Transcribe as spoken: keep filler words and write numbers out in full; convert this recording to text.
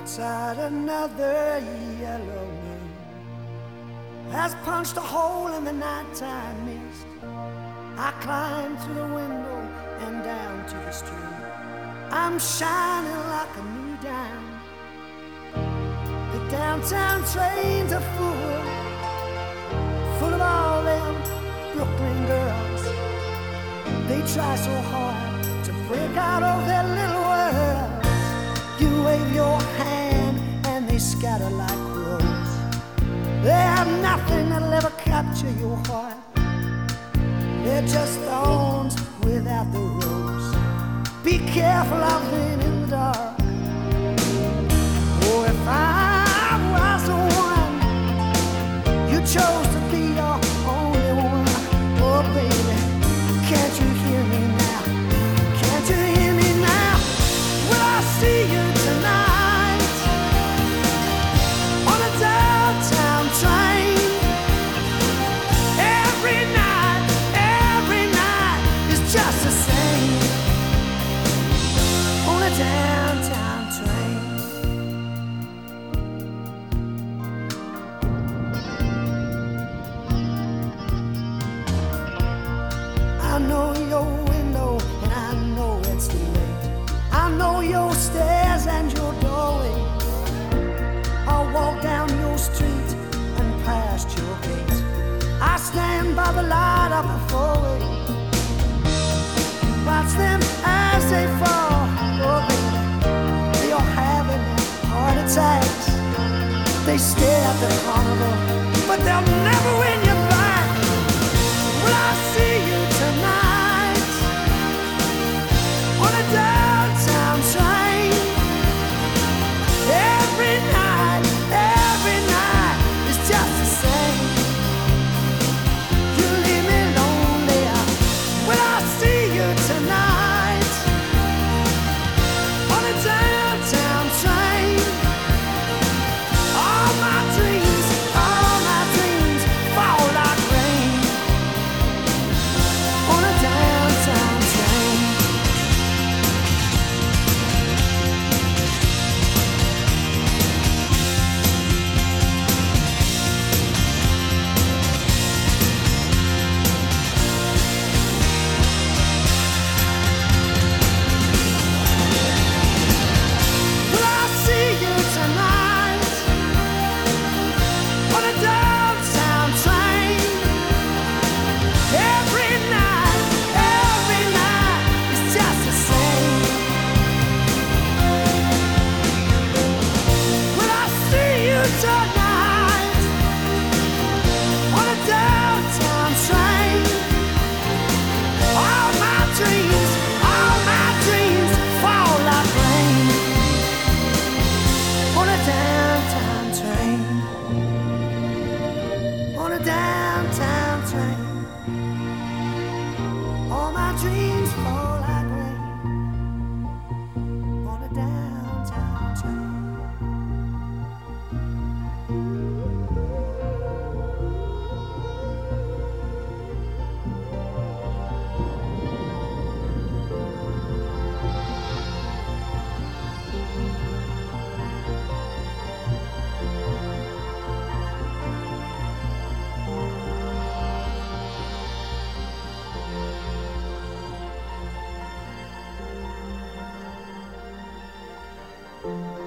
Outside, another yellow moon has punched a hole in the nighttime mist. I climb through the window and down to the street. I'm shining like a new dime. The downtown trains are full, full of all them Brooklyn girls. They try so hard to break out of their little world. You wave your hand and they scatter like crows. They have nothing that'll ever capture your heart. They're just thorns without the rose. Be careful of them in the dark. Oh, if I was the one you chose to be your only one. Oh, baby, can't you hear me now? Can't you hear me now? Will I see you tonight on a downtown train? Every night, every night is just the same on a downtown train. I know your window and I know it's too late. I know your stairs and your doorway. I'll walk down your street and past your gate. I stand by the light of the four-way. Watch them as they fall. Oh, baby, they are having heart attacks. They stare at the carnival, but they'll never win you back. Will I see you tonight on a downtown train? Every night, every night is just the same. You leave me lonely. Will I see you tonight on a downtown train? All my dreams, all my dreams fall like rain on a downtown train. Will I see you tonight on a downtown train? Every night, every night is just the same. Will I see you tonight on a downtown train? All my dreams, all my dreams fall like rain on a downtown train. On a downtown train. All my dreams fall like rain on a downtown train. Thank you.